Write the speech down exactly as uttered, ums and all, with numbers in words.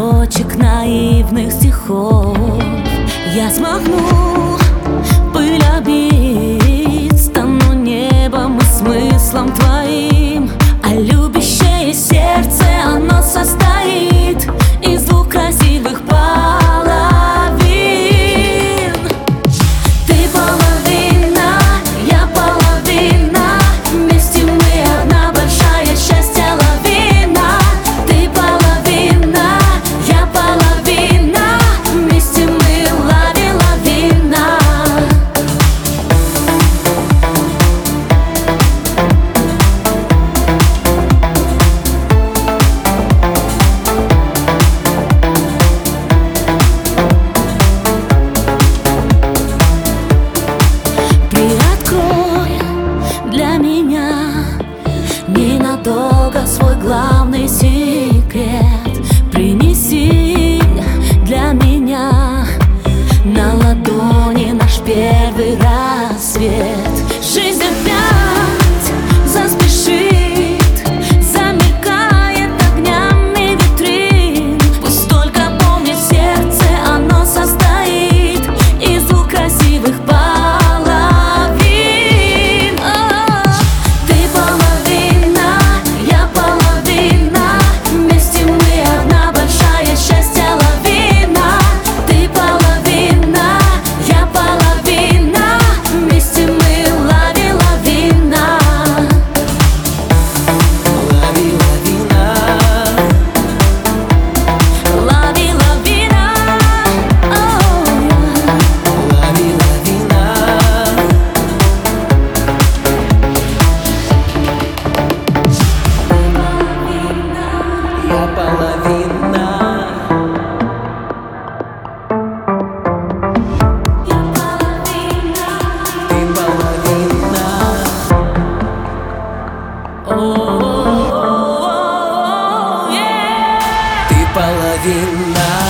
строчек наивных стихов я смахну пыль обид, стану небом и смыслом твоим. А любящее сердце, оно состоит из двух красивых половин. Ты половина, я половина, вместе мы одна большая счастья лавина. Ты половина, я половина, вместе мы лови лавина. Для меня ненадолго свой главный секрет. Принеси для меня на ладони наш первый рассвет. Жизнь опять заспешит, замелькает огнями витрин. Пусть только помнит сердце, оно состоит из двух красивых половин. Половина.